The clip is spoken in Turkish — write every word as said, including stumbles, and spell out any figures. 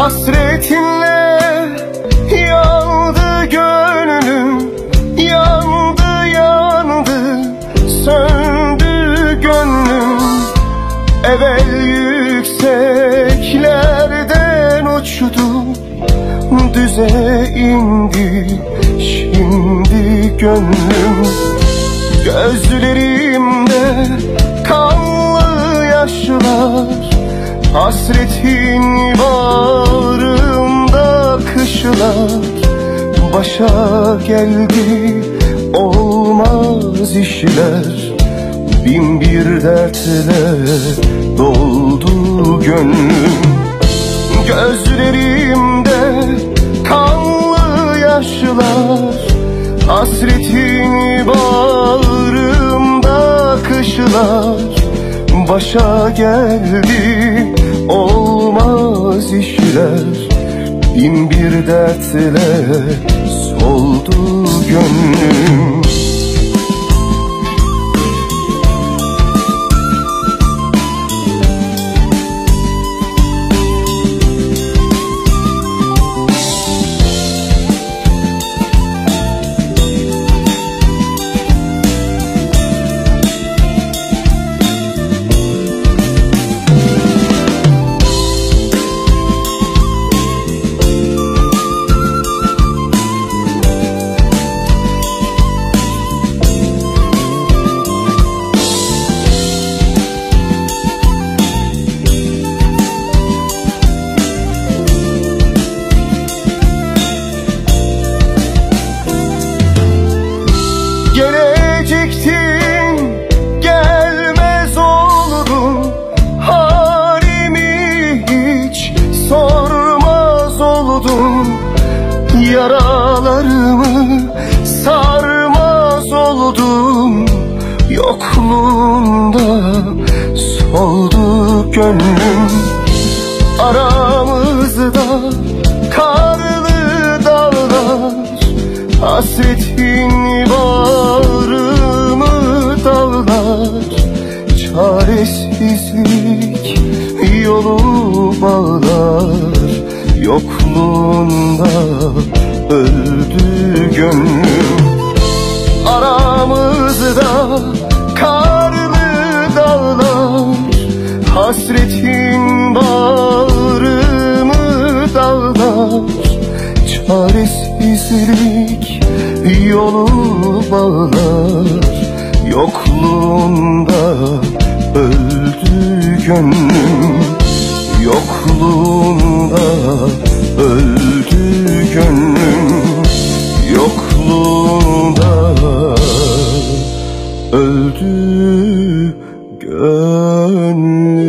Hasretinle yandı gönlüm, yandı yandı, söndü gönlüm. Evvel yükseklerden uçtu, düze indi şimdi gönlüm. Gözlerimde kanlı yaşlar, hasretin bağrımda kışlar. Başa geldi olmaz işler, bin bir dertle doldu gönlüm. Gözlerimde kanlı yaşlar, hasretin bağrımda kışlar. Başa geldi olmaz işler, bin bir dertle soldu gönlüm. Gelecektin, gelmez oldun, halimi hiç sormaz oldun. Yaralarımı sarmaz oldun, yokluğunda soldu gönlüm. Aramızda karlı dağlar, hasretin bağrımı dağlar. Çaresizlik yolu bağlar, yokluğunda öldü gönlüm. Aramızda karlı dağlar, hasretin bağrımı dağlar. Çaresizlik yolu bağlar, yokluğunda öldü gönlüm. Yokluğunda öldü gönlüm. Yokluğunda öldü gönlüm.